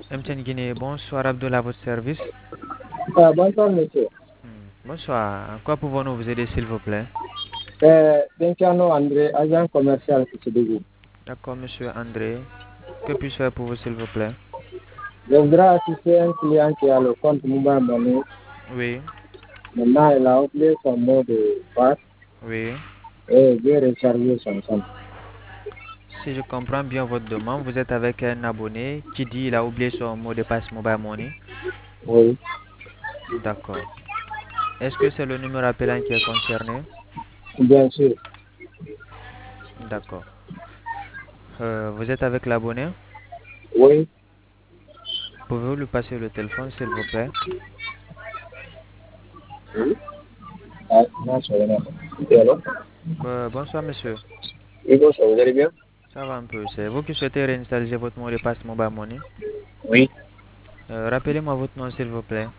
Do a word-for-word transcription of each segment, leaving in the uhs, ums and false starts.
M T N Guinée, bonsoir Abdullah, à votre service. Ah, bonsoir, monsieur. Hmm, Bonsoir, en quoi pouvons-nous vous aider s'il vous plaît? C'est Benciano André, agent commercial pour ce début. D'accord, monsieur André. Que puis-je faire pour vous s'il vous plaît? Je voudrais assister un client qui a le compte Mobile Money. Oui, Maintenant, il a oublié son mot de passe oui. et il veut recharger son compte. Si je comprends bien votre demande, vous êtes avec un abonné qui dit il a oublié son mot de passe Mobile Money. Oui, D'accord. Est-ce que c'est le numéro appelant qui est concerné? bien sûr. D'accord. Euh, vous êtes avec l'abonné? Oui. Pouvez-vous lui passer le téléphone s'il vous plaît? Ah, non, c'est vrai. Et alors? Euh, bonsoir monsieur. Oui, bonsoir, vous allez bien? Ça va un peu. C'est vous qui souhaitez réinstaller votre mot de passe Mobile Money? Oui. Euh, rappelez-moi votre nom s'il vous plaît.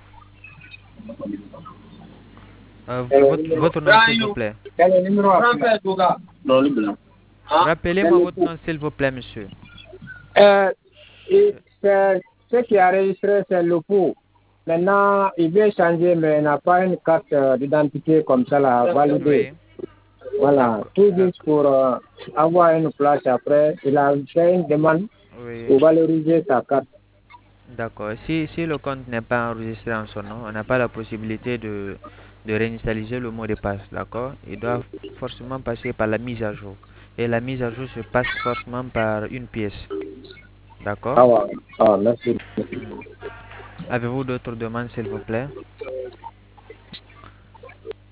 Euh, C'est le votre, numéro. votre nom s'il vous plaît. C'est le numéro. Non, le blanc. C'est Rappelez-moi le votre nom s'il vous plaît monsieur. Euh, et Euh, c'est ce qui a enregistré, c'est le pot. Maintenant, il veut changer, mais il n'a pas une carte euh, d'identité comme ça, là, validée. Oui, Voilà, d'accord, tout juste d'accord. pour euh, avoir une place après. Il a fait une demande Oui, pour valoriser sa carte. d'accord. Si, si le compte n'est pas enregistré en son nom, on n'a pas la possibilité de, de réinitialiser le mot de passe, d'accord? Il doit forcément passer par la mise à jour. Et la mise à jour se passe forcément par une pièce, d'accord? Ah, ouais. Ah, merci. Hmm. Avez-vous d'autres demandes s'il vous plaît?